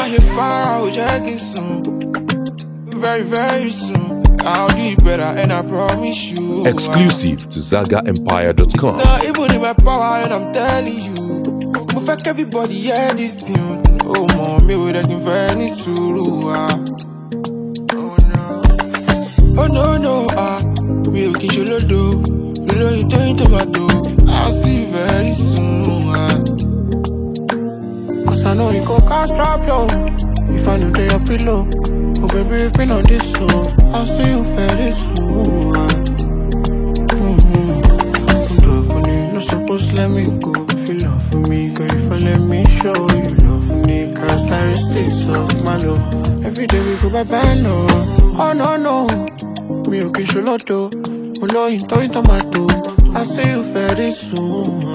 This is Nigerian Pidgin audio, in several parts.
my hip far, checking soon. Very, very soon. I'll do it better, and I promise you. Exclusive to ZagaEmpire.com. It's not even in my power, and I'm telling you. Fuck everybody, hear this tune. Oh, mom, me with a very suru. Oh, no, me okay, you do. You don't tomato. I'll see you very soon. Cause I know you go cast drop low. If I know they up below. Oh, baby, been on this so I'll see you very soon. No supposed to let me go. If you love for me, girl, if I let me show you love for me. Characteristics of my love. Every day we go bye no. Oh no. Me okay show lotto. Oh no, you tomato. I'll see you very soon.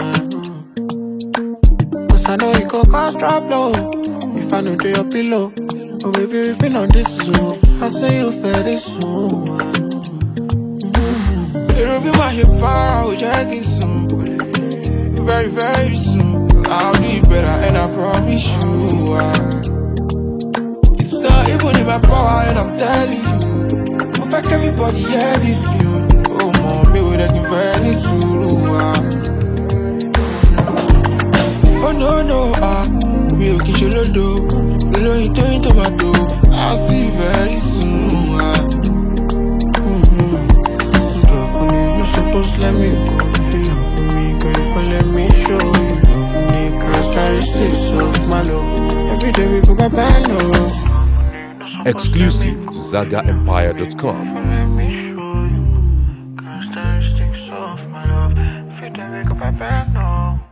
Cause I know you go cast drop low. If I know they up below. Oh baby, we've been on this so I'll see you very soon. It'll be my hip far, checking soon. Very, very soon. I'll do it better, and I promise you. It's not even in my power, and I'm telling you. Fuck everybody, hear this tune. Oh, mom, me with a very suru. Oh, no, me okay, you do. You don't tomato. I'll see you very soon. No supposed to let me go. If you love for me, girl, if I let me show you love for me. Characteristics of my love. Every day we go bye no. Exclusive to ZagaEmpire.com. Characteristics of my love. Every day we go bye no.